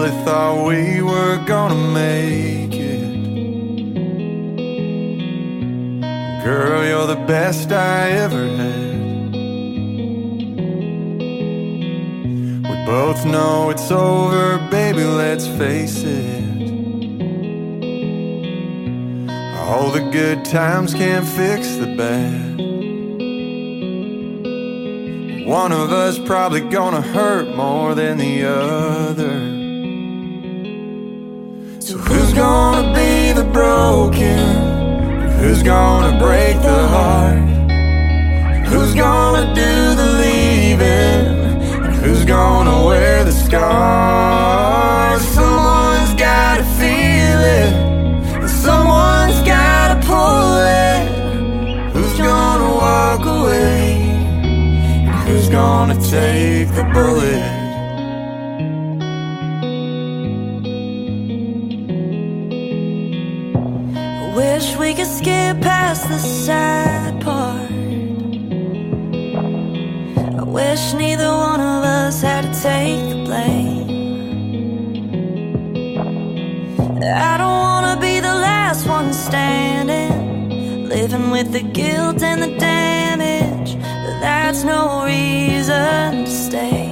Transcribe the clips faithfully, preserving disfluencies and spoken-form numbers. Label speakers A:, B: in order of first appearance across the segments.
A: really thought we were gonna make it. Girl, you're the best I ever had. We both know it's over, baby, let's face it. All the good times can't fix the bad. One of us probably gonna hurt more than the other. So who's gonna be the broken? Who's gonna break the heart? Who's gonna do the leaving? And who's gonna wear the scars? Someone's gotta feel it, and someone's gotta pull it. Who's gonna walk away? Who's gonna take the bullet?
B: I wish we could skip past the sad part. I wish neither one of us had to take the blame. I don't wanna be the last one standing, living with the guilt and the damage. But that's no reason to stay.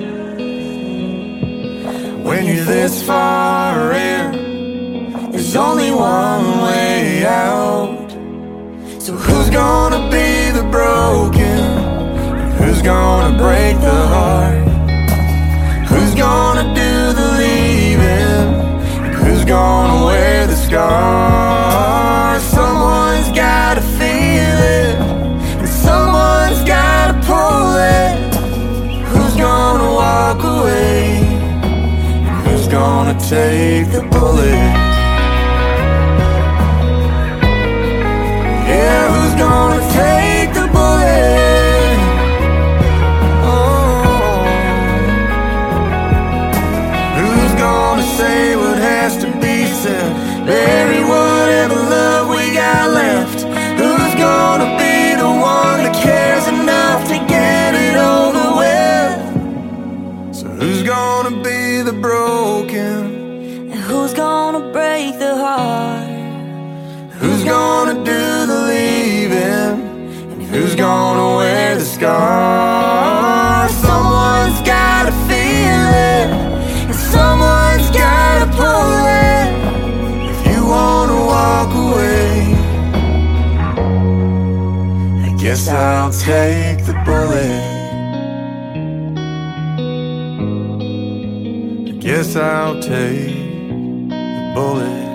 A: When you're this far in, there's only one way out. So who's gonna be the broken? Who's gonna break the heart? Who's gonna do the leaving? Who's gonna wear the scars? Someone's gotta feel it, and someone's gotta pull it. Who's gonna walk away? And who's gonna take the bullet? Yeah, who's gonna take the bullet? Oh, who's gonna say what has to be said? Bury whatever love we got left. Who's gonna be the one that cares enough to get it over with? So who's gonna be the broken?
B: And who's gonna break the heart?
A: Who's gonna do the leaving? And who's gonna wear the scars? Someone's gotta feel it, and someone's gotta pull it. If you wanna walk away, I guess I'll take the bullet. I guess I'll take the bullet.